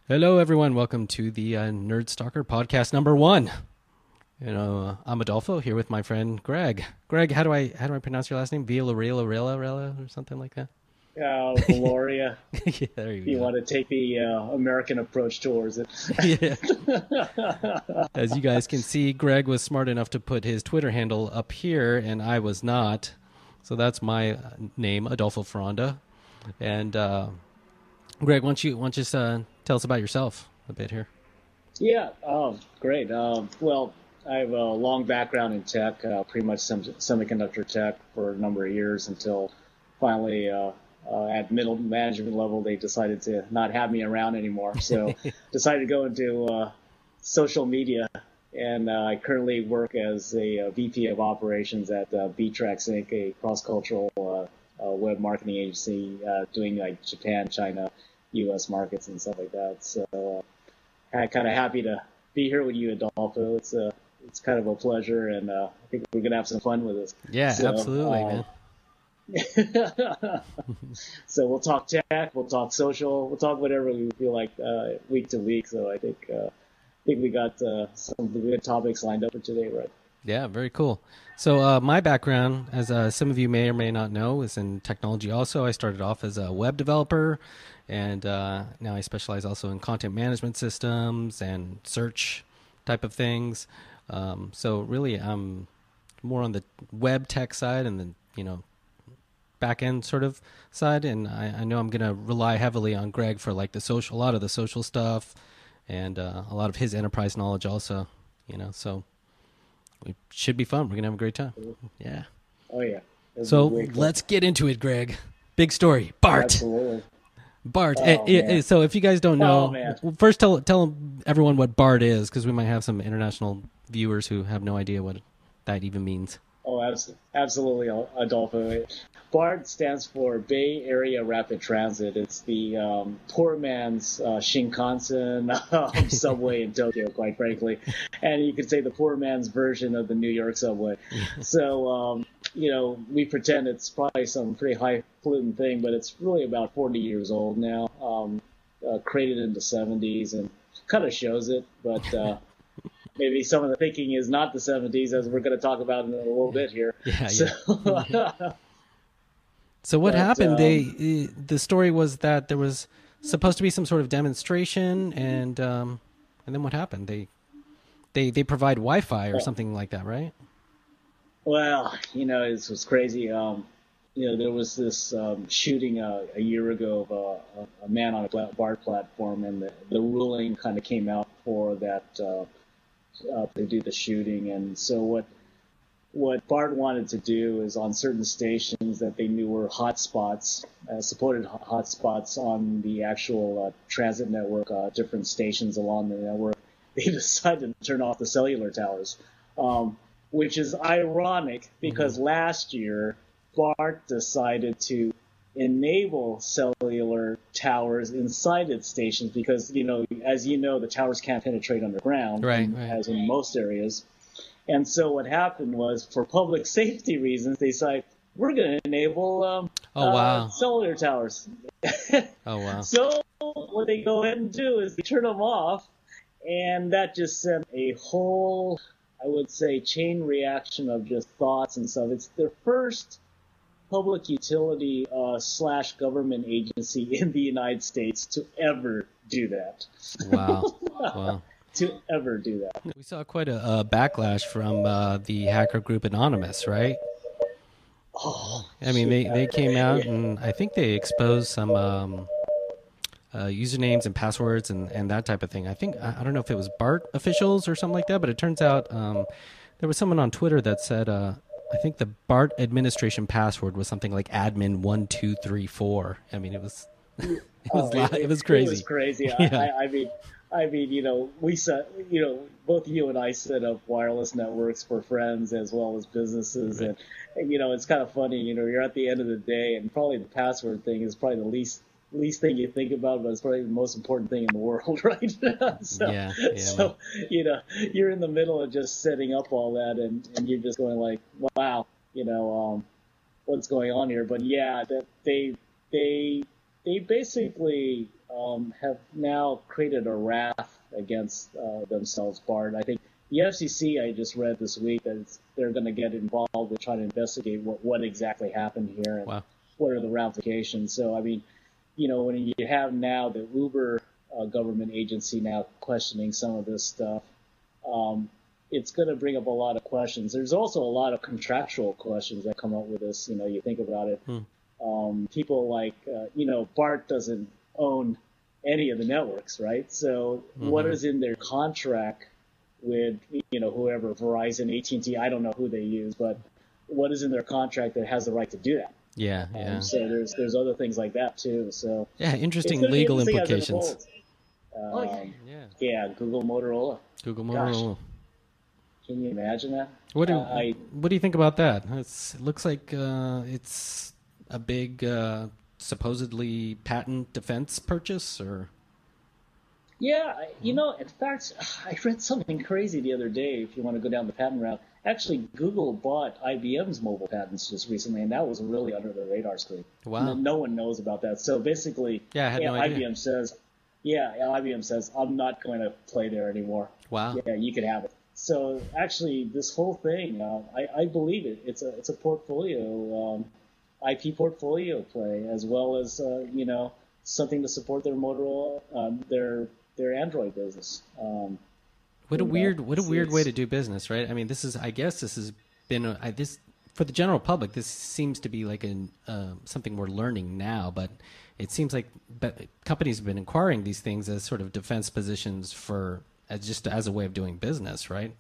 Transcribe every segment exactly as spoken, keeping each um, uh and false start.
Hello, everyone. Welcome to the uh, Nerd Stalker podcast number one. You know, uh, I'm Adolfo here with my friend Greg. Greg, how do I how do I pronounce your last name? Villarreal, Rela, Rela, or something like that. Uh, Gloria. Yeah, there you, you go. want to take the uh, American approach towards it. Yeah. As you guys can see, Greg was smart enough to put his Twitter handle up here, and I was not. So that's my name, Adolfo Fronda. And uh, Greg, why don't you why don't you just uh, tell us about yourself a bit here? Yeah, oh, great. Um, well, I have a long background in tech, uh, pretty much sem- semiconductor tech for a number of years until finally uh, uh, at middle management level they decided to not have me around anymore. So decided to go into uh, social media, and uh, I currently work as a, a V P of operations at uh, B-Trax Incorporated, a cross-cultural uh, uh, web marketing agency uh, doing like Japan, China, U S markets and stuff like that. So uh, I'm kind of happy to be here with you, Adolfo. It's a, it's kind of a pleasure, and uh, I think we're gonna have some fun with this. Yeah, so, absolutely, uh, man. So we'll talk tech, we'll talk social, we'll talk whatever we feel like uh, week to week. So I think uh, I think we got uh, some good topics lined up for today, right? Yeah, very cool. So uh, my background, as uh, some of you may or may not know, is in technology also. I started off as a web developer, and uh, now I specialize also in content management systems and search type of things. Um, so really, I'm more on the web tech side and the, you know, back end sort of side. And I, I know I'm going to rely heavily on Greg for like the social, a lot of the social stuff, and uh, a lot of his enterprise knowledge also, you know, so it should be fun. We're going to have a great time. Yeah. Oh, yeah. It'll So let's get into it, Greg. Big story. Bart. Absolutely. Bart. Oh, Eh, eh, man. so if you guys don't Oh, know, man. well, first tell tell everyone what Bart is, because we might have some international viewers who have no idea what that even means. Oh, abs- absolutely, Adolfo. BART stands for Bay Area Rapid Transit. It's the um, poor man's uh, Shinkansen um, subway in Tokyo, quite frankly. And you could say the poor man's version of the New York subway. So, um, you know, we pretend it's probably some pretty highfalutin thing, but it's really about forty years old now, um, uh, created in the seventies, and kind of shows it, but... Uh, Maybe some of the thinking is not the seventies, as we're going to talk about in a little bit here. Yeah, so, yeah. So what but, happened? um, They uh, the story was that there was supposed to be some sort of demonstration, and um, and then what happened? They they they provide Wi-Fi or something like that, right? Well, you know, it was crazy. Um, you know, there was this um, shooting uh, a year ago of a, a man on a BART platform, and the, the ruling kind of came out for that. Uh, Uh, they do the shooting, and so what what BART wanted to do is on certain stations that they knew were hot spots, uh, supported hot spots on the actual uh, transit network, uh, different stations along the network, they decided to turn off the cellular towers, um, which is ironic because mm-hmm. last year BART decided to enable cellular towers inside its stations because, you know, as you know, the towers can't penetrate underground, right, right. as in most areas. And so what happened was, for public safety reasons, they decided, we're going to enable um, oh, wow. uh, cellular towers. Oh, wow. So what they go ahead and do is they turn them off, and that just sent a whole, I would say, chain reaction of just thoughts and stuff. It's their first public utility uh, slash government agency in the United States to ever do that. Wow. Wow. To ever do that. We saw quite a, a backlash from uh, the hacker group Anonymous, right? Oh, I mean, they, they came out yeah. and I think they exposed some um, uh, usernames and passwords and, and that type of thing. I think, I, I don't know if it was BART officials or something like that, but it turns out um, there was someone on Twitter that said, uh, I think the BART administration password was something like admin one two three four. I mean, it was it was oh, it, it, it was crazy. It was crazy. Yeah. I, I mean, I mean, you know, we set, you know, both you and I set up wireless networks for friends as well as businesses, right. and, and you know, it's kind of funny. You know, you're at the end of the day, and probably the password thing is probably the least least thing you think about, but it's probably the most important thing in the world, right? so, yeah, yeah, so you know, you're in the middle of just setting up all that, and, and you're just going like, wow, you know, um, what's going on here? But yeah, that they they they basically um, have now created a wrath against uh, themselves, BART. I think the F C C, I just read this week that it's, they're going to get involved with trying to investigate what, what exactly happened here and Wow. what are the ramifications. So, I mean, you know, when you have now the Uber uh, government agency now questioning some of this stuff, um, it's going to bring up a lot of questions. There's also a lot of contractual questions that come up with this. You know, you think about it. Hmm. Um, people like, uh, you know, BART doesn't own any of the networks, right? So Mm-hmm. what is in their contract with, you know, whoever, Verizon, A T and T, I don't know who they use, but what is in their contract that has the right to do that? Yeah, yeah. Um, so there's there's other things like that too. So Yeah, interesting it's gonna be legal interesting as it implications. unfolds. Um, Oh, yeah. Yeah. yeah, Google, Motorola. Google Gosh. Motorola. Can you imagine that? What do Uh, I what do you think about that? It's, it looks like uh, it's a big uh, supposedly patent defense purchase, or Yeah, I- you know, in fact, I read something crazy the other day. If you want to go down the patent route, actually, Google bought I B M's mobile patents just recently, and that was really under the radar screen. Wow. No, no one knows about that. So basically, Yeah, I had no I B M idea. says, yeah, I B M says, I'm not going to play there anymore. wow. Yeah, you can have it. So actually, this whole thing, uh, I, I believe it. It's a it's a portfolio, um, I P portfolio play, as well as uh, you know something to support their Motorola, um, their their Android business. Um, What a you know, weird, what a it's- weird way it's- to do business, right? I mean, this is, I guess, this has been a, I, this for the general public. This seems to be like an uh, something we're learning now, but it seems like be- companies have been acquiring these things as sort of defense positions for as just as a way of doing business, right?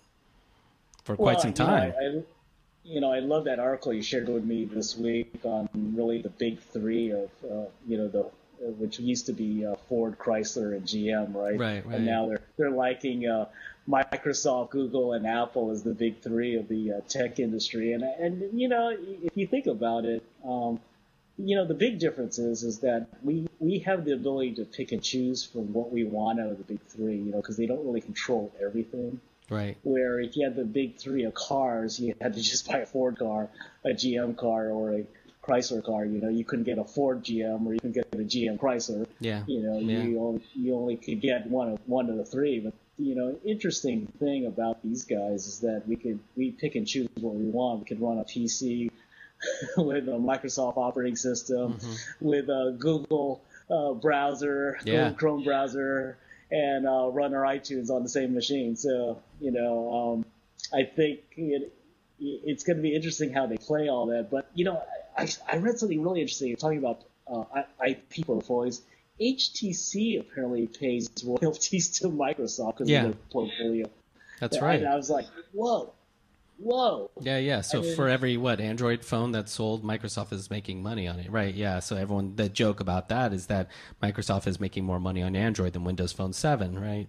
For quite well, some you know, time. I, I, you know, I love that article you shared with me this week on really the big three of uh, you know the uh, which used to be uh, Ford, Chrysler, and G M, right? Right, right. And now they're they're liking uh, Microsoft, Google, and Apple as the big three of the uh, tech industry. And and you know, if you think about it, um, you know, the big difference is is that we we have the ability to pick and choose from what we want out of the big three. You know, because they don't really control everything. Right. Where if you had the big three of cars, you had to just buy a Ford car, a G M car, or a Chrysler car. You know, you couldn't get a Ford G M or you couldn't get a G M Chrysler. Yeah. You know, Yeah. you only, you only could get one of one of the three. But you know, interesting thing about these guys is that we could we pick and choose what we want. We could run a P C with a Microsoft operating system, Mm-hmm. with a Google uh, browser, Yeah. Google Chrome browser, and uh, run our iTunes on the same machine. So, you know, um, I think it, it's going to be interesting how they play all that. But, you know, I, I read something really interesting. You're talking about uh, I P portfolios. H T C apparently pays royalties to Microsoft because Yeah. of their portfolio. That's And right. I was like, whoa, whoa. Yeah, yeah. So I mean- for every what Android phone that's sold, Microsoft is making money on it, right? Yeah. So everyone, the joke about that is that Microsoft is making more money on Android than Windows Phone seven, right?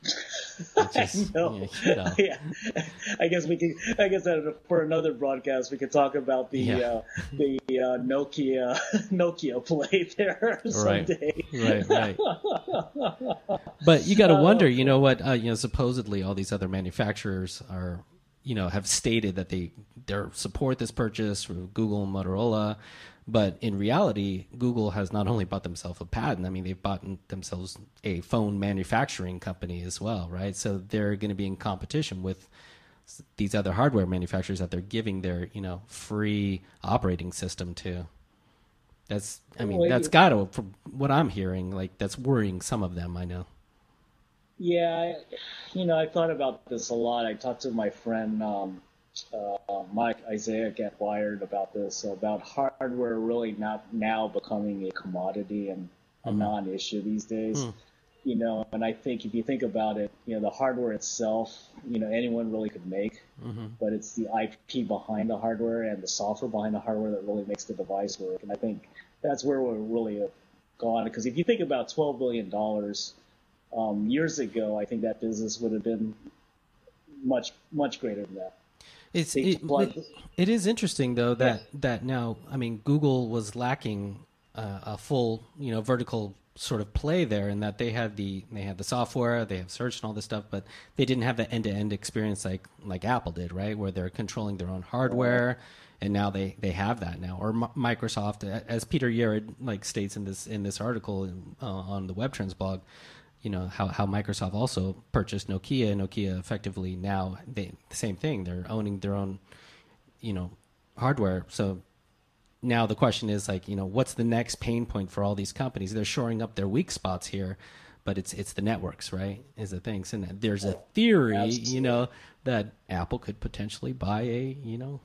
Which is, No. yeah, you know. Yeah, I guess we could. I guess that for another broadcast we could talk about the Yeah. uh, the uh, Nokia Nokia play there someday. Right, right. But you got to wonder, you know what? Uh, you know, supposedly all these other manufacturers are, you know, have stated that they they support this purchase from Google and Motorola, but in reality, Google has not only bought themselves a patent. I mean, they've bought themselves a phone manufacturing company as well, right? So they're going to be in competition with these other hardware manufacturers that they're giving their, you know, free operating system to. That's, I mean, Well, that's you- got to, from what I'm hearing, like that's worrying some of them. I know. Yeah, I, you know, I thought about this a lot. I talked to my friend um, uh, Mike Isaiah Get Wired about this, about hardware really not now becoming a commodity and a non-issue these days. You know, and I think if you think about it, you know, the hardware itself, you know, anyone really could make, but it's the I P behind the hardware and the software behind the hardware that really makes the device work. And I think that's where we're really have gone. Because if you think about twelve billion dollars um, years ago, I think that business would have been much, much greater than that. It's They it, plug- it, it is interesting though that that now, I mean, Google was lacking uh, a full, you know, vertical sort of play there, in that they had the they had the software, they have search and all this stuff, but they didn't have the end to end experience like like Apple did, right? Where they're controlling their own hardware and now they, they have that now. Or M- Microsoft, as Peter Yared like states in this in this article in, uh, on the WebTrends blog, you know how, how Microsoft also purchased Nokia. Nokia effectively now they the same thing. They're owning their own, you know, hardware. So now the question is like, you know, what's the next pain point for all these companies? They're shoring up their weak spots here, but it's it's the networks, right? Is the thing. So there's a theory, Absolutely. you know, that Apple could potentially buy a, you know,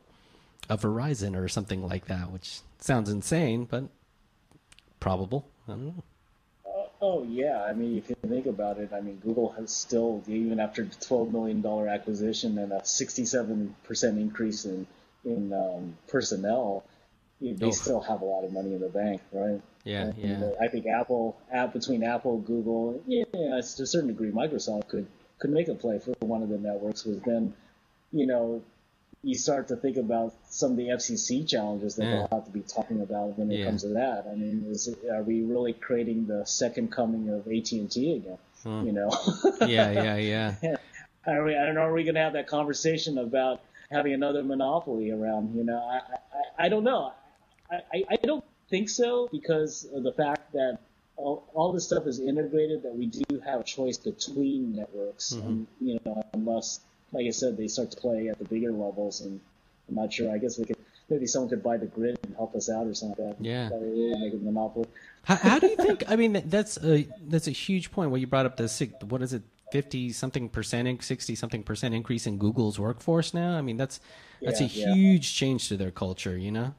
a Verizon or something like that, which sounds insane, but probable. I don't know. Oh, yeah. I mean, if you think about it, I mean, Google has still, even after the twelve million dollars acquisition and a sixty-seven percent increase in, in um, personnel, they oh. still have a lot of money in the bank, right? Yeah, and, yeah. Uh, I think Apple, app between Apple, Google, yeah, to a certain degree, Microsoft could, could make a play for one of the networks, because then, you know, you start to think about some of the F C C challenges that yeah. they'll have to be talking about when it yeah. comes to that. I mean, is it, are we really creating the second coming of A T and T again? Hmm. You know? yeah, yeah, yeah. Are we? I don't know. Are we going to have that conversation about having another monopoly around? You know, I, I, I don't know. I, I, I don't think so, because of the fact that all, all this stuff is integrated, that we do have a choice between networks, mm-hmm. and, you know, unless, like I said, they start to play at the bigger levels, and I'm not sure. I guess we could, maybe someone could buy the grid and help us out or something like that. Yeah. That would make a monopoly. How, how do you think? I mean, that's a that's a huge point. Where you brought up the what is it, fifty something percent, sixty something percent increase in Google's workforce now. I mean, that's that's yeah, a yeah. huge change to their culture, you know,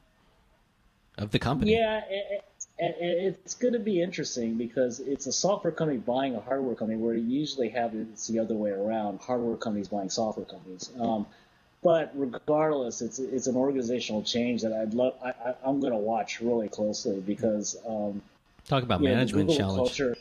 of the company. Yeah. It, it, it's going to be interesting, because it's a software company buying a hardware company, where you usually have it's the other way around, hardware companies buying software companies. Um, but regardless, it's it's an organizational change that I'd love. I, I, I'm going to watch really closely, because um, talk about management know, challenge. Culture,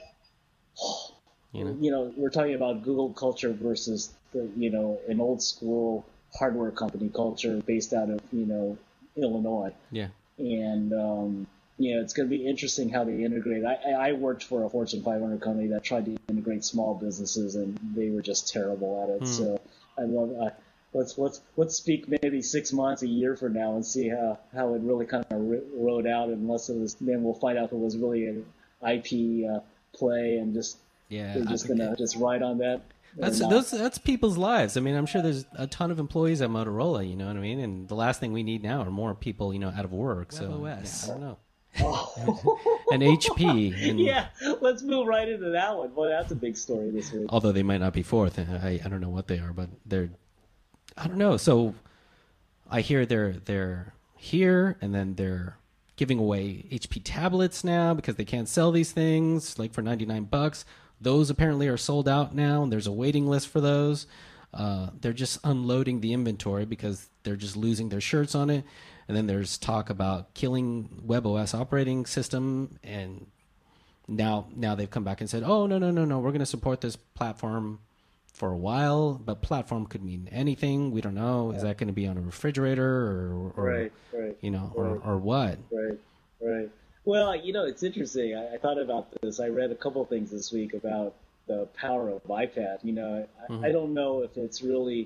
you know, you know, we're talking about Google culture versus the, you know, an old school hardware company culture based out of, you know, Illinois. Yeah. And um, you know, it's going to be interesting how they integrate. I, I worked for a Fortune five hundred company that tried to integrate small businesses, and they were just terrible at it. Hmm. So I love. Uh, let's let's let's speak maybe six months, a year from now, and see how, how it really kind of rode out. Unless it was, then we'll find out if it was really an I P uh, play, and just yeah, they're just going to just ride on that. That's those. That's people's lives. I mean, I'm sure there's a ton of employees at Motorola. You know what I mean? And the last thing we need now are more people, you know, out of work. So WebOS. Yeah, I don't know. Oh. And H P. And, yeah, let's move right into that one. Boy, that's a big story this week. Although they might not be fourth. I, I don't know what they are, but they're, I don't know. So I hear they're they're here, and then they're giving away H P tablets now because they can't sell these things, like for ninety-nine bucks. Those apparently are sold out now, and there's a waiting list for those. Uh, they're just unloading the inventory because they're just losing their shirts on it. And then there's talk about killing WebOS operating system, and now now they've come back and said, oh, no, no, no, no, we're going to support this platform for a while, but platform could mean anything. We don't know. Is that going to be on a refrigerator or, or right, right, you know, right. or, or what? Right, right. Well, you know, it's interesting. I, I thought about this. I read a couple of things this week about the power of iPad. You know, I, mm-hmm. I don't know if it's really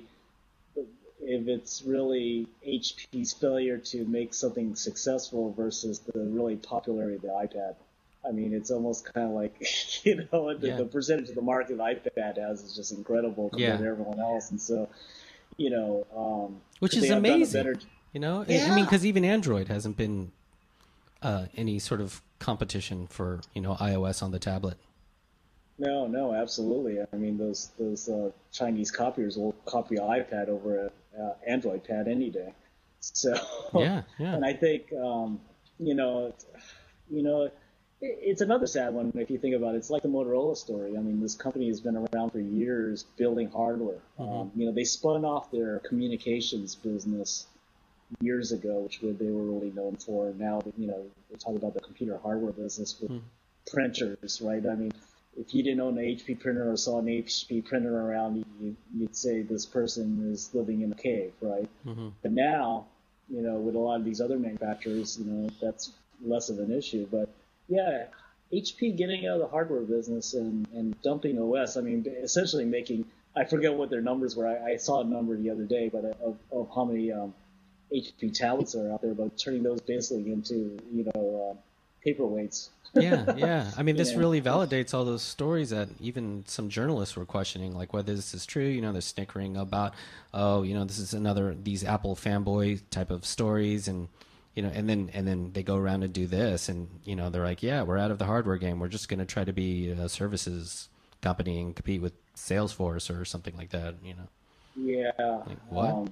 if it's really H P's failure to make something successful versus the really popularity of the iPad. I mean, it's almost kind of like, you know, the, yeah. the percentage of the market the iPad has is just incredible compared yeah. to everyone else. And so, you know, um, which is amazing. Better... You know, yeah. I mean, because even Android hasn't been uh, any sort of competition for, you know, iOS on the tablet. No, no, absolutely. I mean, those those uh, Chinese copiers will copy an iPad over an uh, Android pad any day. So yeah, yeah. And I think um, you know, you know, it, it's another sad one if you think about it. It's like the Motorola story. I mean, this company has been around for years building hardware. Mm-hmm. Um, you know, they spun off their communications business years ago, which they were really known for. Now, you know, we're talking about the computer hardware business with mm-hmm. printers, right? I mean, if you didn't own an H P printer or saw an H P printer around, you, you'd say this person is living in a cave, right? Mm-hmm. But now, you know, with a lot of these other manufacturers, you know, that's less of an issue. But yeah, H P getting out of the hardware business and, and dumping O S, I mean, essentially making, I forget what their numbers were. I, I saw a number the other day, but of, of how many um, H P tablets are out there, but turning those basically into, you know, uh, paperweights. Yeah, yeah. I mean, You this know, really validates all those stories that even some journalists were questioning, like whether this is true. You know, they're snickering about, oh, you know, this is another these Apple fanboy type of stories, and you know, and then and then they go around and do this, and you know, they're like, yeah, we're out of the hardware game. We're just going to try to be a services company and compete with Salesforce or something like that. You know, yeah. like what? Um,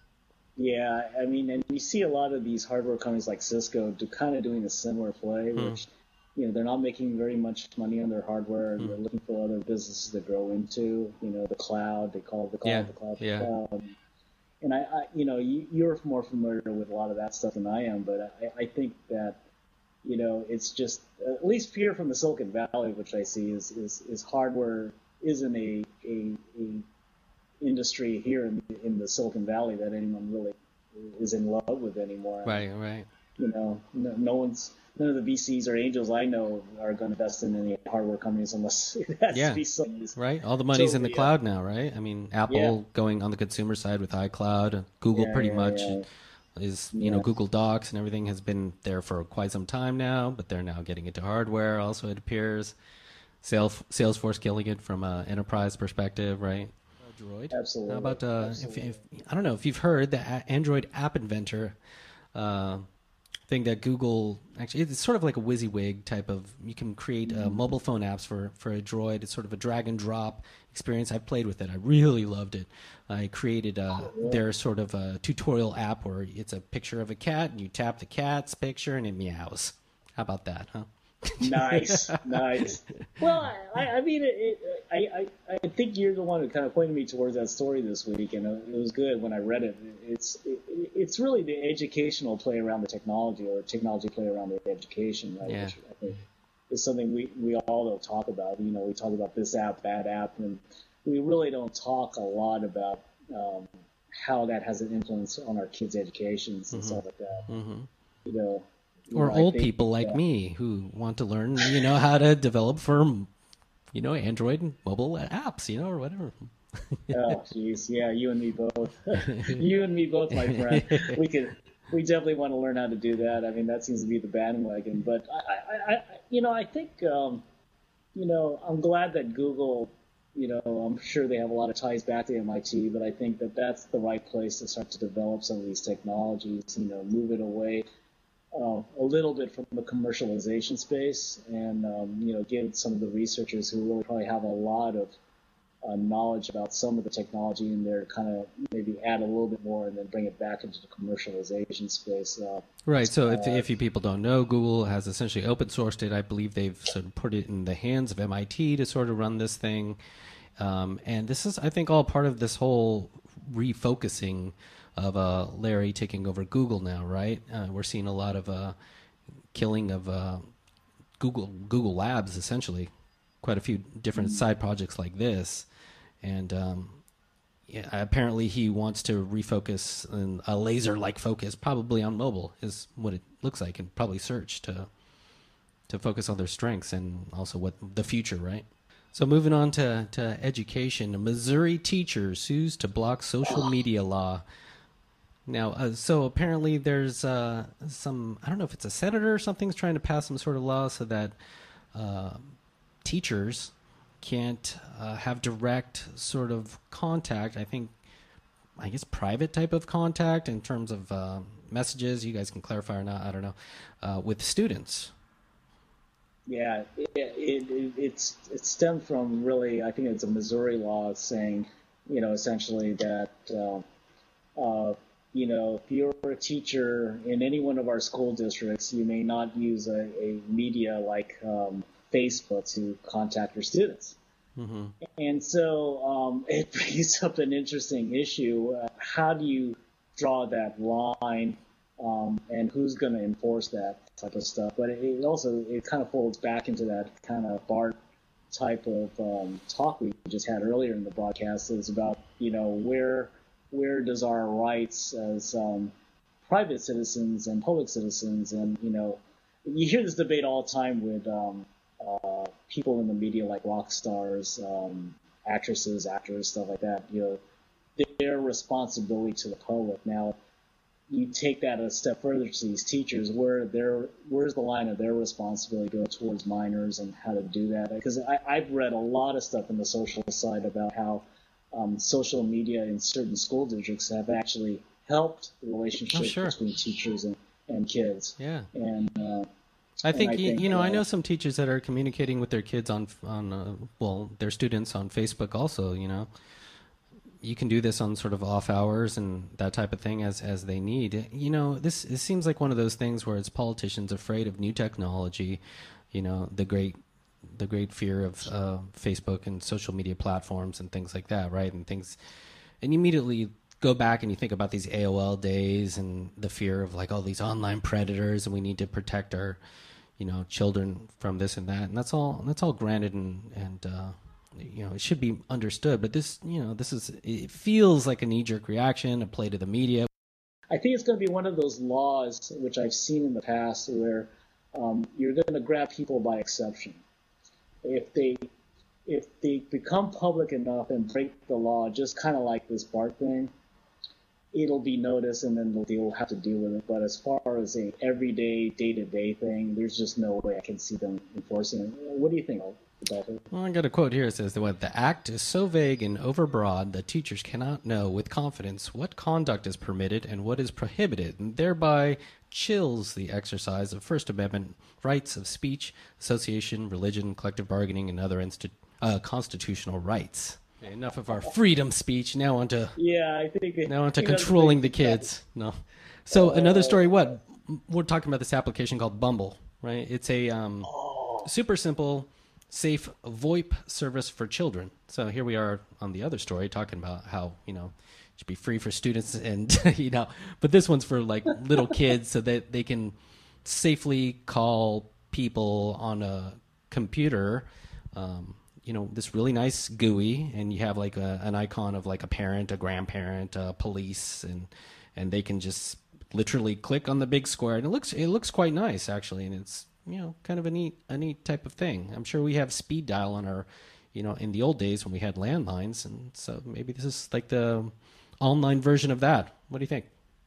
yeah, I mean, and you see a lot of these hardware companies like Cisco do kind of doing a similar play, Hmm. which, you know, they're not making very much money on their hardware, and Hmm. they're looking for other businesses to grow into. You know, the cloud, they call it the Yeah, cloud, the cloud, the yeah. cloud. And I, I you know, you, you're more familiar with a lot of that stuff than I am, but I, I think that, you know, it's just, at least here from the Silicon Valley, which I see is is, is hardware isn't a, a, a industry here in in the Silicon Valley that anyone really is in love with anymore. I mean, Right, right. you know, no, no one's none of the V Cs or angels I know are going to invest in any hardware companies unless it has to Yeah, be something right. All the money's in the totally, uh, cloud now, right? I mean, yeah, Apple going on the consumer side with iCloud, Google yeah, pretty yeah, much yeah, is, you know, yeah. Google Docs and everything has been there for quite some time now, but they're now getting into hardware also, it appears. Sales, Salesforce killing it from an enterprise perspective, right? Uh, Droid. How Absolutely, about, uh, if, absolutely. if I don't know if you've heard the A- Android App Inventor uh, thing that Google actually it's sort of like a WYSIWYG type of you can create uh, Mm. mobile phone apps for for a Droid. It's sort of a drag and drop experience. I played with it. I really loved it. I created uh, Oh, really? their sort of a tutorial app where it's a picture of a cat and you tap the cat's picture and it meows. How about that, huh? Nice, nice. Well, I, I mean, it, it, I, I, I think you're the one who kind of pointed me towards that story this week, and it was good when I read it. It's, it, it's really the educational play around the technology, or technology play around the education, right? Yeah. Which I think is something we, we all don't talk about. You know, we talk about this app, that app, and we really don't talk a lot about um, how that has an influence on our kids' educations and stuff like that. Mm-hmm. You know, you Or know, I old think people like that, me who want to learn, you know, how to develop for, you know, Android and mobile apps, you know, or whatever. oh, jeez, yeah, you and me both. You and me both, my friend. We could, we definitely want to learn how to do that. I mean, that seems to be the bandwagon. But I, I, I you know, I think, um, you know, I'm glad that Google, you know, I'm sure they have a lot of ties back to M I T, but I think that that's the right place to start to develop some of these technologies. You know, move it away uh, a little bit from the commercialization space, and um, you know, give some of the researchers who really probably have a lot of uh, knowledge about some of the technology in there, kind of maybe add a little bit more, and then bring it back into the commercialization space. Uh, Right. So if uh, if you people don't know, Google has essentially open sourced it. I believe they've sort of put it in the hands of M I T to sort of run this thing. Um, and this is, I think, all part of this whole refocusing of uh, Larry taking over Google now, right? Uh, we're seeing a lot of uh, killing of uh, Google Google Labs, essentially. Quite a few different side projects like this, and um, yeah, apparently he wants to refocus in a laser-like focus, probably on mobile, is what it looks like, and probably search to to focus on their strengths and also what the future, right? So moving on to, to education, a Missouri teacher sues to block social media law. Now, uh, so apparently there's uh, some, I don't know if it's a senator or something's trying to pass some sort of law so that uh, teachers can't uh, have direct sort of contact. I think, I guess, private type of contact in terms of uh, messages. You guys can clarify or not. I don't know. Uh, with students. yeah, it, it, it, it's it stemmed from really, I think it's a Missouri law saying, you know, essentially that, uh, uh, you know, if you're a teacher in any one of our school districts, you may not use a, a media like um, Facebook to contact your students. Mm-hmm. And so um, it brings up an interesting issue. Uh, how do you draw that line, um, and who's going to enforce that type of stuff? But it, it also it kind of folds back into that kind of BART type of um, talk we just had earlier in the broadcast. Is about, you know, where where does our rights as um, private citizens and public citizens, and you know, you hear this debate all the time with um, uh, people in the media like rock stars, um, actresses, actors, stuff like that. You know, their responsibility to the public. Now, you take that a step further to these teachers, where their where's the line of their responsibility go towards minors and how to do that? Because I've read a lot of stuff in the social side about how um, social media in certain school districts have actually helped the relationship oh, sure. between teachers and, and kids. Yeah. And uh, I think, and I you, think you know, uh, I know some teachers that are communicating with their kids on, on uh, well, their students on Facebook also, you know. You can do this on sort of off hours and that type of thing as, as they need. You know, this it seems like one of those things where it's politicians afraid of new technology, you know, the great the great fear of uh, Facebook and social media platforms and things like that, right? And things, and you immediately go back and you think about these A O L days and the fear of like all these online predators, and we need to protect our, you know, children from this and that, and that's all that's all granted and and. Uh, you know, it should be understood, but this, you know, this is, it feels like a knee-jerk reaction, a play to the media. I think it's going to be one of those laws, which I've seen in the past, where um, you're going to grab people by exception. If they, if they become public enough and break the law, just kind of like this BART thing, it'll be noticed and then they'll have to deal with it. But as far as a everyday, day-to-day thing, there's just no way I can see them enforcing it. What do you think, Adolfo? Well, I got a quote here. It says that what, the act is so vague and overbroad that teachers cannot know with confidence what conduct is permitted and what is prohibited, and thereby chills the exercise of First Amendment rights of speech, association, religion, collective bargaining, and other insti- uh, constitutional rights. Okay, enough of our freedom speech. Now onto yeah, I think now onto controlling the kids. No, so uh, another story. What we're talking about, this application called Bumble, right? It's a um, oh. super simple, safe VoIP service for children. So here we are on the other story talking about how, you know, it should be free for students and, you know, but this one's for like little kids so that they can safely call people on a computer. Um, you know, this really nice G U I, and you have like a, an icon of like a parent, a grandparent, a police, and and they can just literally click on the big square, and it looks it looks quite nice actually, and it's, you know, kind of a neat a neat type of thing. I'm sure we have speed dial on our, you know, in the old days when we had landlines, and so maybe this is like the online version of that. What do you think?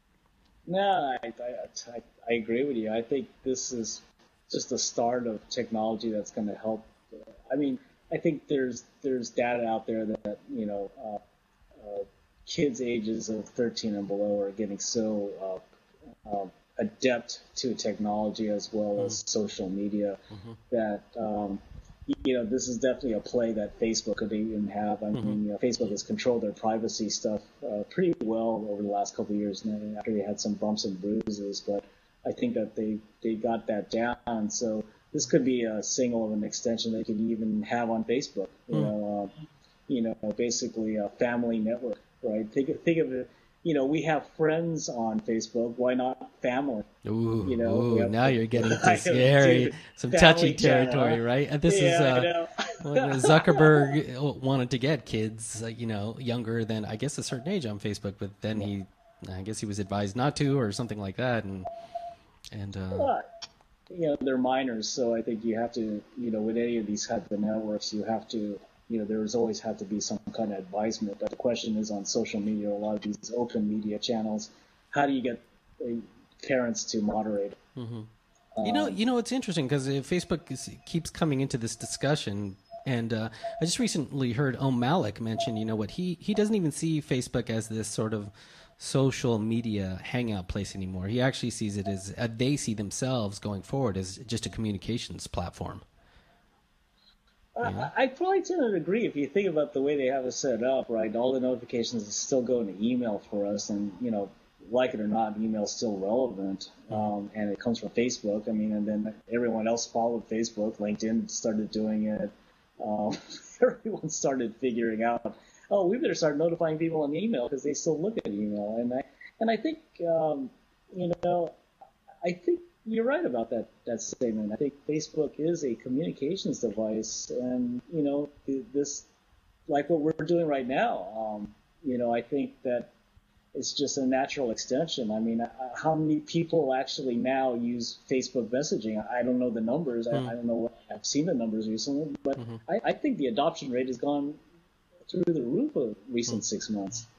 No, I, I, I, I agree with you. I think this is just the start of technology that's going to help. I mean, I think there's there's data out there that, you know, uh, uh, kids ages of thirteen and below are getting so uh, uh, adept to technology as well mm-hmm. as social media mm-hmm. that um, you know, this is definitely a play that Facebook could even have. I mm-hmm. mean, you know, Facebook has controlled their privacy stuff uh, pretty well over the last couple of years, and after they had some bumps and bruises, but I think that they they got that down. So this could be a signal of an extension they could even have on Facebook. You mm. know, uh, you know, basically a family network, right? Think of, think of it. You know, we have friends on Facebook. Why not family? Ooh, you know, ooh have, now you're getting into scary, some touchy territory, channel. Right? And this yeah, is uh, when Zuckerberg wanted to get kids, uh, you know, younger than I guess a certain age on Facebook, but then he, I guess he was advised not to, or something like that, and and. Uh, well, you know, they're minors, so I think you have to, you know, with any of these type of networks, you have to, you know, there's always have to be some kind of advisement. But the question is on social media, a lot of these open media channels, how do you get uh, parents to moderate? Mm-hmm. Um, you know, you know, it's interesting because Facebook is, keeps coming into this discussion, and uh, I just recently heard Om Malik mention, you know, what he he doesn't even see Facebook as this sort of social media hangout place anymore. He actually sees it as uh, they see themselves going forward as just a communications platform. I, I probably tend to agree. If you think about the way they have it set up, right, all the notifications are still going to email for us, and, you know, like it or not, email is still relevant, um, and it comes from Facebook. I mean, and then everyone else followed Facebook. LinkedIn started doing it. Um, everyone started figuring out, oh, we better start notifying people on email because they still look at email. And I, and I think, um, you know, I think you're right about that, that statement. I think Facebook is a communications device, and, you know, this, like what we're doing right now, um, you know, I think that it's just a natural extension. I mean, how many people actually now use Facebook messaging? I don't know the numbers. Mm. I, I don't know what, I've seen the numbers recently, but mm-hmm. I, I think the adoption rate has gone through the roof of recent mm. six months.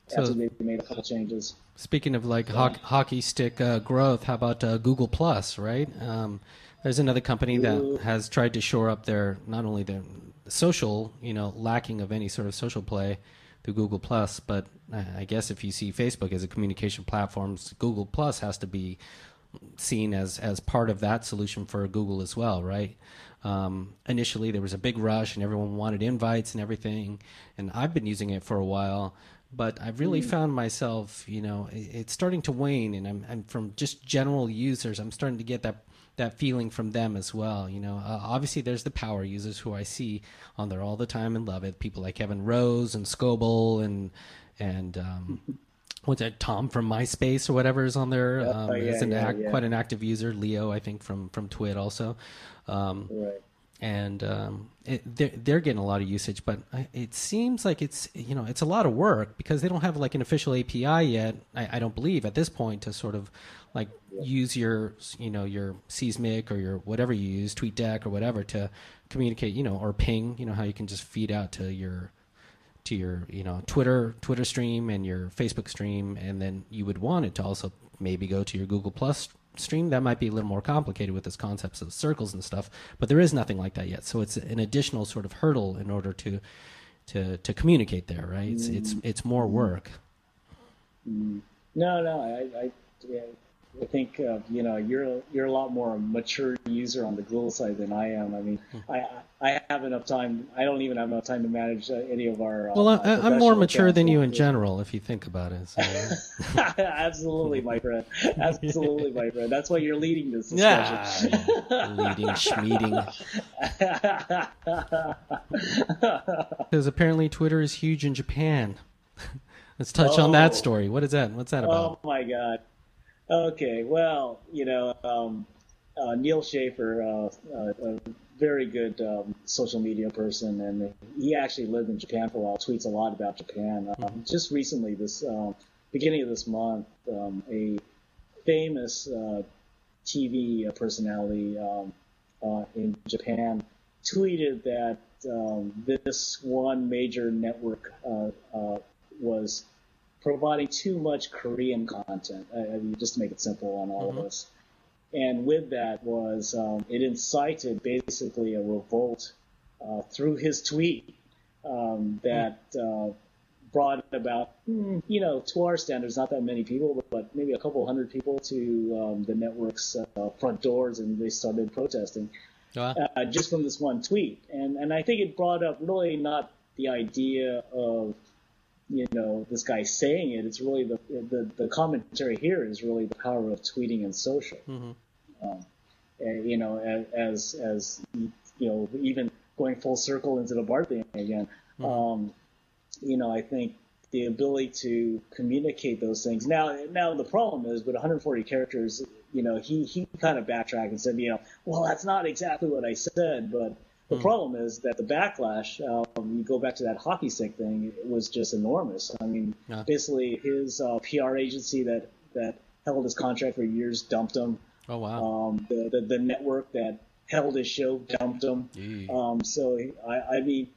So, after they made a couple changes. Speaking of like ho- hockey stick uh, growth, how about uh, Google Plus, right? Um, there's another company that has tried to shore up their, not only their social, you know, lacking of any sort of social play through Google Plus, but uh, I guess if you see Facebook as a communication platform, Google Plus has to be seen as, as part of that solution for Google as well, right? Um, initially, there was a big rush and everyone wanted invites and everything, and I've been using it for a while. But I've really found myself, you know, it's starting to wane, and I'm, I'm from just general users, I'm starting to get that that feeling from them as well. You know, uh, obviously there's the power users who I see on there all the time and love it. People like Kevin Rose and Scoble and and um, what's that? Tom from MySpace or whatever is on there. Oh, Um, yeah, as an yeah, act, yeah. quite an active user. Leo, I think from from Twit also. Um, Right. and um, it, they're, they're getting a lot of usage, but I, it seems like it's, you know, it's a lot of work because they don't have like an official A P I yet. I, I don't believe at this point to sort of like yeah. use your, you know, your Seismic or your whatever you use, TweetDeck or whatever to communicate, you know, or ping, you know, how you can just feed out to your to your, you know, Twitter Twitter stream and your Facebook stream, and then you would want it to also maybe go to your Google Plus stream. That might be a little more complicated with this concepts of circles and stuff, but there is nothing like that yet. So it's an additional sort of hurdle in order to to to communicate there, right? It's mm. it's it's more work. Mm. No, no, I I, yeah, I think uh, you know you're you're a lot more mature user on the Google side than I am. I mean, mm. I I have enough time. I don't even have enough time to manage uh, any of our. Uh, well, I, I'm more mature than you in yeah. general, if you think about it. So. Absolutely, my friend. Absolutely, my friend. That's why you're leading this discussion. Yeah, leading, schmeeding. Because apparently Twitter is huge in Japan. Let's touch oh. on that story. What is that? What's that about? Oh my God. Okay, well, you know, um, uh, Neil Schaefer, uh, uh, a very good um, social media person, and he actually lived in Japan for a while, tweets a lot about Japan. Um, mm-hmm. Just recently, this um, beginning of this month, um, a famous uh, T V personality um, uh, in Japan tweeted that um, this one major network uh, uh, was providing too much Korean content, I mean, just to make it simple on all mm-hmm. of us. And with that was, um, it incited basically a revolt uh, through his tweet um, that uh, brought about, you know, to our standards, not that many people, but maybe a couple hundred people to um, the network's uh, front doors, and they started protesting wow. uh, just from this one tweet. And, and I think it brought up really not the idea of, you know, this guy saying it. It's really the, the the commentary here is really the power of tweeting and social. Mm-hmm. Um, and, you know, as as you know, even going full circle into the Bart thing again. Mm-hmm. Um, you know, I think the ability to communicate those things. Now, now the problem is with one hundred forty characters. You know, he he kind of backtracked and said, you know, well, that's not exactly what I said, but. The mm. problem is that the backlash, um, you go back to that hockey stick thing, it was just enormous. I mean, yeah. basically his uh, P R agency that, that held his contract for years dumped him. Oh, wow. Um, the, the, the network that held his show dumped him. Um, so, I, I mean,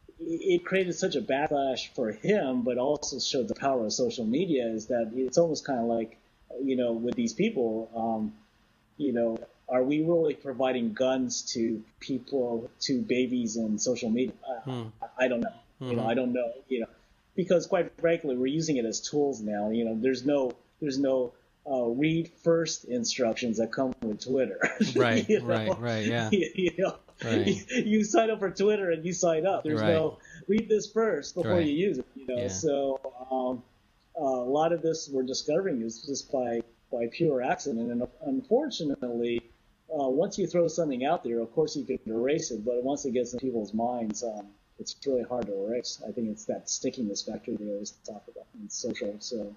it created such a backlash for him, but also showed the power of social media is that it's almost kind of like, you know, with these people, um, you know, are we really providing guns to people, to babies in social media? Hmm. I, I don't know. Mm-hmm. You know, I don't know. You know, because quite frankly, we're using it as tools now. You know, there's no, there's no uh, read first instructions that come with Twitter. Right, you know? right, right. Yeah. You, you know, right. you, you sign up for Twitter and you sign up. There's right. no read this first before right. you use it. You know, yeah. so um, uh, a lot of this we're discovering is just by by pure accident, and unfortunately. Uh, once you throw something out there, of course you can erase it, but once it gets in people's minds, um, it's really hard to erase. I think it's that stickiness factor they always talk about in social. So,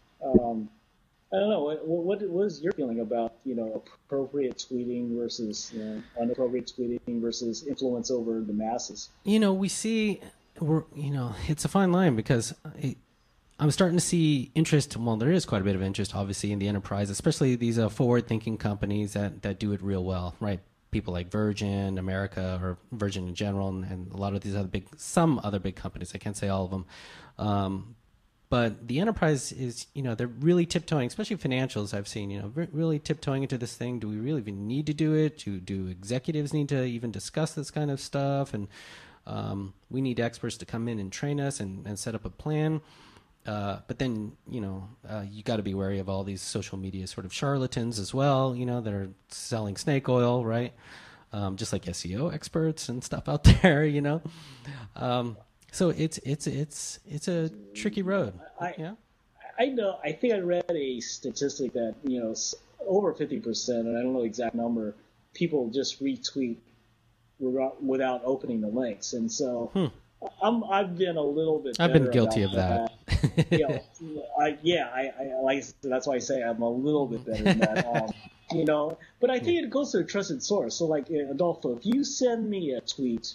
um, I don't know. What, what, what is your feeling about, you know, appropriate tweeting versus you know, inappropriate tweeting versus influence over the masses? You know, we see, we're, you know, it's a fine line because it, I'm starting to see interest. Well, there is quite a bit of interest, obviously, in the enterprise, especially these uh, forward-thinking companies that, that do it real well, right? People like Virgin, America, or Virgin in general, and, and a lot of these other big, some other big companies. I can't say all of them. Um, But the enterprise is, you know, they're really tiptoeing, especially financials I've seen, you know, re- really tiptoeing into this thing. Do we really even need to do it? Do, do executives need to even discuss this kind of stuff? And um, we need experts to come in and train us and, and set up a plan. Uh, but then, you know, uh, you got to be wary of all these social media sort of charlatans as well, you know, that are selling snake oil, right? Um, just like S E O experts and stuff out there, you know. Um, so it's it's it's it's a tricky road. I, yeah. I know. I think I read a statistic that, you know, over fifty percent, and I don't know the exact number, people just retweet without, without opening the links, and so. Hmm. I'm, I've been a little bit. I've been guilty of that. that. you know, I, yeah, I, I like that's why I say I'm a little bit better than that. Um, you know, but I think it goes to a trusted source. So, like Adolfo, if you send me a tweet,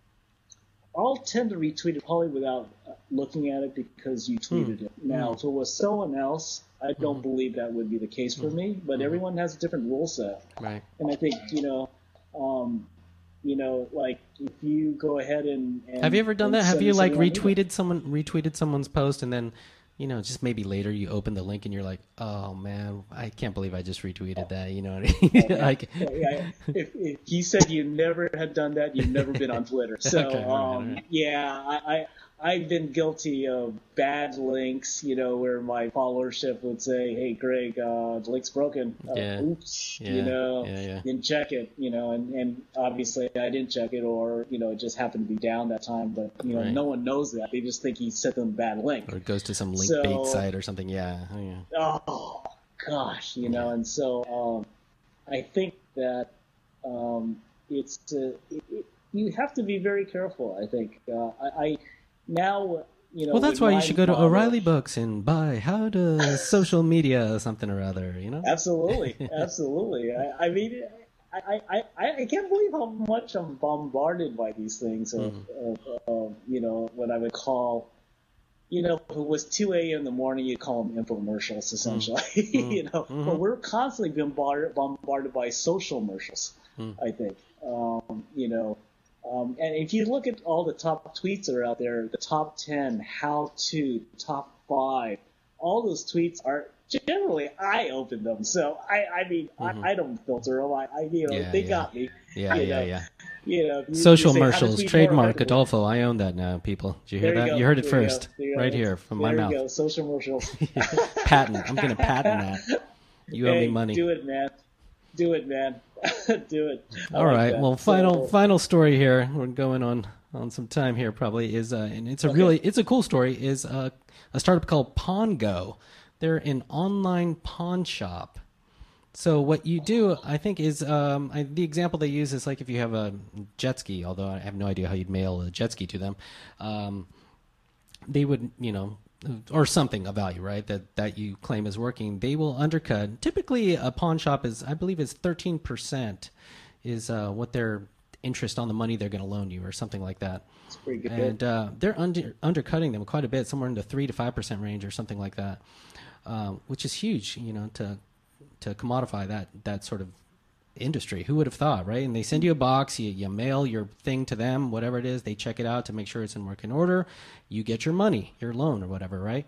I'll tend to retweet it probably without looking at it because you tweeted mm. it. Now, mm. if it was someone else, I don't mm. believe that would be the case for mm. me. But mm. everyone has a different rule set, right? And I think you know. Um, You know, like if you go ahead and, and have you ever done that? Have you like retweeted someone retweeted someone's post and then, you know, just maybe later you open the link and you're like, oh man, I can't believe I just retweeted that. You know what I mean? Oh, like, yeah, yeah. If, if you said you never had done that, you've never been on Twitter. So okay, right, um, right. yeah, I, I I've been guilty of bad links, you know, where my followership would say, hey, Greg, uh, the link's broken. Uh, yeah. Oops, yeah. you know, yeah, yeah. didn't check it, you know, and, and obviously I didn't check it or, you know, it just happened to be down that time. But, you know, right. no one knows that. They just think he sent them a bad link. Or it goes to some link so, bait site or something. Yeah. Oh, yeah. Oh, gosh, you know, yeah. and so um, I think that um, it's, uh, it, it, you have to be very careful, I think. Uh, I, I now... You know, well, that's why you should go to O'Reilly Books and buy How to Social Media something or other, you know? Absolutely. Absolutely. I, I mean, I, I, I, I can't believe how much I'm bombarded by these things of, mm-hmm. of, of, you know, what I would call, you know, if it was two a.m. in the morning, you call them infomercials, essentially. Mm-hmm. you know, mm-hmm. But we're constantly bombarded, bombarded by social commercials, mm-hmm. I think. Um, you know, Um, and if you look at all the top tweets that are out there, the top ten, how to, top five, all those tweets are generally I open them. So I, I mean, mm-hmm. I, I don't filter them. I, I you know, yeah, they yeah. got me. Yeah, you yeah, know, yeah. You know, you, social you commercials, trademark Adolfo. I own that now, people. Did you hear there that? You, you heard it there first, you right here from there my you mouth. Go. Social commercials. Patent. I'm going to patent that. You owe hey, me money. Do it, man. Do it, man. do it. I All like right. that. Well, final so, final story here. We're going on on some time here. Probably is, uh, and it's a okay. really it's a cool story. Is uh, a startup called PawnGo. They're an online pawn shop. So what you do, I think, is um, I, the example they use is like if you have a jet ski. Although I have no idea how you'd mail a jet ski to them. Um, they would, you know. Or something of value, right? That that you claim is working, they will undercut. Typically, a pawn shop is, I believe, is thirteen percent is uh, what their interest on the money they're going to loan you, or something like that. That's pretty good. And uh, they're under, undercutting them quite a bit, somewhere in the three to five percent range, or something like that, um, which is huge. You know, to to commodify that that sort of industry. Who would have thought, right? And they send you a box, you, you mail your thing to them, whatever it is, they check it out to make sure it's in working order, you get your money, your loan or whatever, right?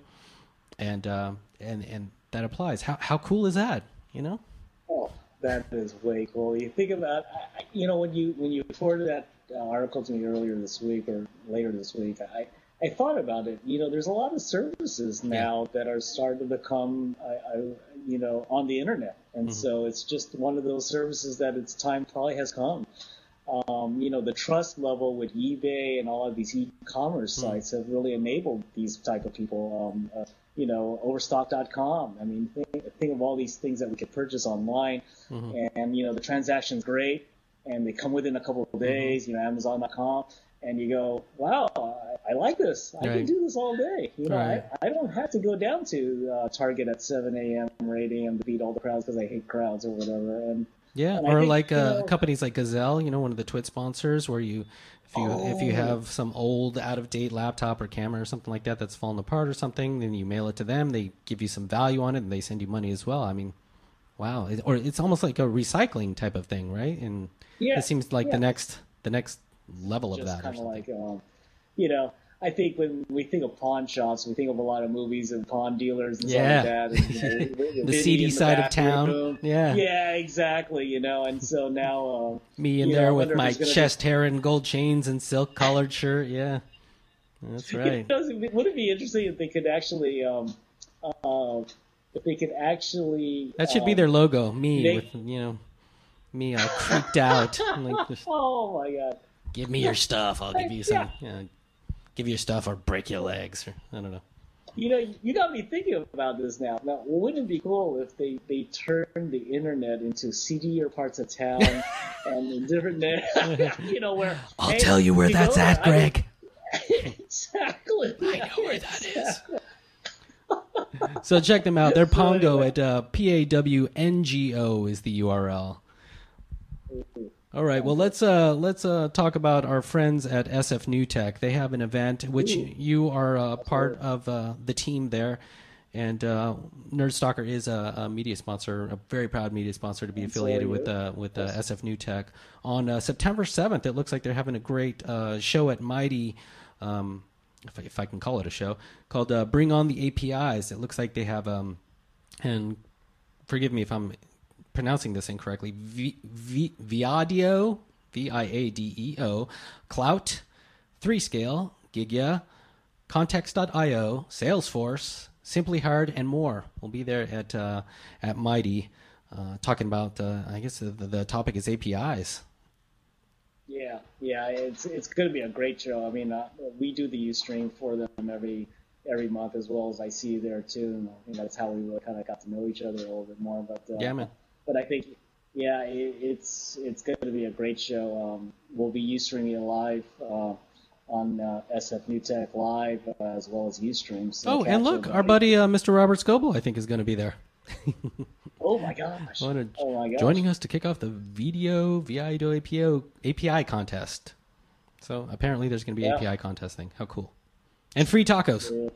And uh, and and that applies. How how cool is that, you know? Oh, that is way cool. You think about, you know, when you when you forwarded that uh, article to me earlier this week or later this week, I I thought about it. You know, there's a lot of services now yeah. that are starting to come, I, I, you know, on the internet. And mm-hmm. so it's just one of those services that its time probably has come. Um, you know, the trust level with eBay and all of these e-commerce mm-hmm. sites have really enabled these type of people. Um, uh, you know, Overstock dot com. I mean, think, think of all these things that we could purchase online. Mm-hmm. And, you know, the transaction's great. And they come within a couple of days, mm-hmm. you know, Amazon dot com. And you go, wow, I, I like this. I right. can do this all day. You know, right. I, I don't have to go down to uh, Target at seven a.m. or eight a.m. to beat all the crowds because I hate crowds or whatever. And yeah, and or think, like uh, you know, companies like Gazelle, you know, one of the Twit sponsors, where you, if you oh. if you have some old out of date laptop or camera or something like that that's fallen apart or something, then you mail it to them. They give you some value on it, and they send you money as well. I mean, wow, it, or it's almost like a recycling type of thing, right? And yeah, it seems like yeah. the next the next level of Just that. kind or of something. like, um, you know, I think when we think of pawn shops, we think of a lot of movies and pawn dealers and yeah. stuff like that. And, you know, the seedy side of town. Room. Yeah. Yeah, exactly. You know, and so now uh, me in there know, with my chest be... hair and gold chains and silk collared shirt. Yeah, that's right. It would it be interesting if they could actually, um, uh, if they could actually? That should um, be their logo. Me make... with you know, me all creeped out. Like just, oh my god! Give me your stuff. I'll give you some. Yeah. You know, give you your stuff or break your legs. Or, I don't know. You know, you got me thinking about this now. Now, wouldn't it be cool if they, they turned the internet into seedier parts of town and different, you know, where... I'll hey, tell you where you that's at, there. Greg. I mean, exactly. I know where that is. So check them out. They're Pongo at uh, P A W N G O is the U R L. All right. Well, let's uh, let's uh, talk about our friends at S F New Tech. They have an event which Ooh. you are a part of uh, the team there, and uh, Nerdstalker is a, a media sponsor, a very proud media sponsor to be affiliated with uh, with uh, S F New Tech. On uh, September seventh, it looks like they're having a great uh, show at Mighty, um, if, I, if I can call it a show, called uh, Bring On the A P Is. It looks like they have, um, and forgive me if I'm pronouncing this incorrectly, v, v, Viadeo, V I A D E O, Clout, three scale, Gigya, Context dot I O, Salesforce, Simply Hard, and more. We'll be there at uh, at Mighty uh, talking about, uh, I guess the, the topic is A P Is. Yeah, yeah, it's it's going to be a great show. I mean, uh, we do the Ustream for them every every month as well as I see you there too. And I think that's how we really kind of got to know each other a little bit more. But uh, yeah, man. But I think, yeah, it, it's it's going to be a great show. Um, we'll be Ustreaming it live uh, on uh, S F New Tech Live uh, as well as Ustream. So oh, and look, our buddy uh, Mister Robert Scoble, I think, is going to be there. Oh my gosh! Oh my gosh! Joining us to kick off the Video Viado A P O A P I contest. So apparently, there's going to be yeah. A P I contest thing. How cool! And free tacos. Yeah.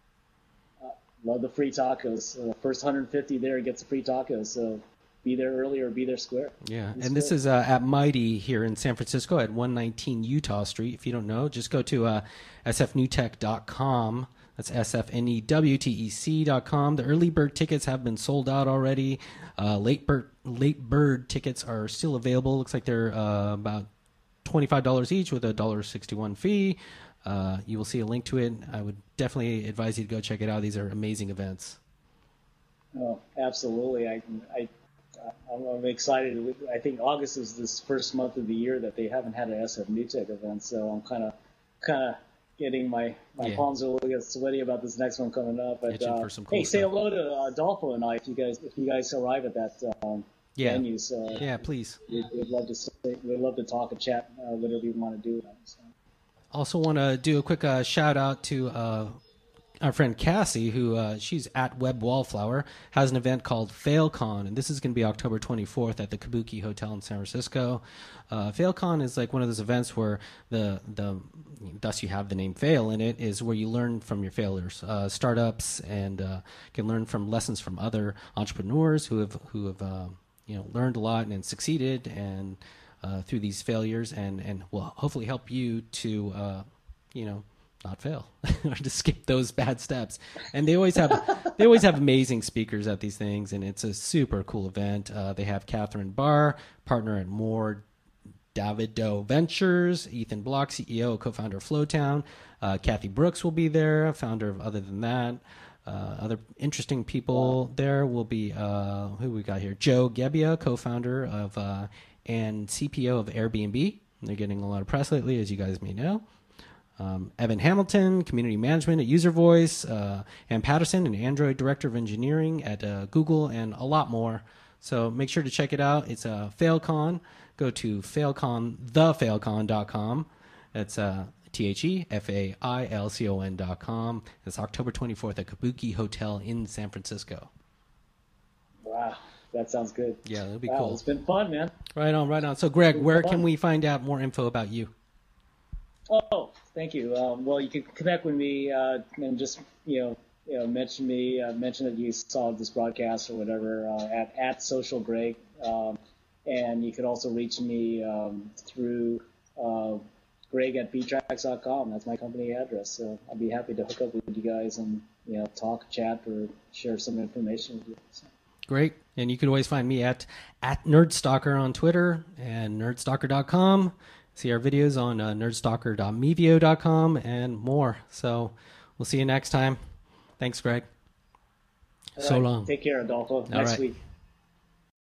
Uh, love the free tacos. Uh, first one hundred fifty there gets a free tacos. So. Be there early or be there square. Yeah, be and square. This is uh, at Mighty here in San Francisco at one nineteen Utah Street. If you don't know, just go to uh, S F New Tech dot com. That's S F N E W T E C dot com. The early bird tickets have been sold out already. Uh, late bird late bird tickets are still available. Looks like they're uh, about twenty-five dollars each with a one dollar sixty-one fee. Uh, you will see a link to it. I would definitely advise you to go check it out. These are amazing events. Oh, absolutely. I I. I'm excited. I think August is this first month of the year that they haven't had an S F New Tech event, so I'm kind of, kind of getting my, my yeah. palms a little bit sweaty about this next one coming up. But uh, cool hey, stuff. Say hello to uh, Adolfo and I if you guys if you guys arrive at that um, yeah. venue. So yeah, please. We'd, we'd love to say, we'd love to talk and chat, uh, whatever you want to do. So. Also, want to do a quick uh, shout out to. Uh, Our friend Cassie, who uh, she's at Web Wallflower, has an event called FailCon, and this is going to be October twenty-fourth at the Kabuki Hotel in San Francisco. Uh, FailCon is like one of those events where the the thus you have the name Fail in it is where you learn from your failures, uh, startups, and uh, can learn from lessons from other entrepreneurs who have who have uh, you know learned a lot and succeeded and uh, through these failures, and and will hopefully help you to uh, you know. not fail or to skip those bad steps. And they always have they always have amazing speakers at these things, and it's a super cool event. Uh, they have Catherine Barr, partner at More Davido Ventures, Ethan Block, C E O, co-founder of Flowtown. Uh, Kathy Brooks will be there, founder of Other Than That. Uh, other interesting people there will be, uh, who we got here? Joe Gebbia, co-founder of uh, and C P O of Airbnb. They're getting a lot of press lately, as you guys may know. Um, Evan Hamilton, Community Management at User Voice, uh, Ann Patterson, an Android Director of Engineering at uh, Google, and a lot more. So make sure to check it out. It's a uh, FailCon. Go to failcon, the failcon dot com. That's uh, T H E F A I L C O N dot com. It's October twenty-fourth at Kabuki Hotel in San Francisco. Wow, that sounds good. Yeah, that'll be wow, cool. It's been fun, man. Right on, right on. So, Greg, where can we find out more info about you? Oh, thank you. Um, well, you can connect with me uh, and just you know, you know, mention me, uh, mention that you saw this broadcast or whatever uh, at at Social Greg, um, and you could also reach me um, through uh, Greg at btrax dot com. That's my company address. So I'll be happy to hook up with you guys and, you know, talk, chat, or share some information with you. So. Great. And you can always find me at, at Nerdstalker on Twitter and nerdstalker dot com. See our videos on uh, nerdstalker dot mevio dot com and more. So we'll see you next time. Thanks, Greg. All so right. long. Take care, Adolfo. All Next right. week.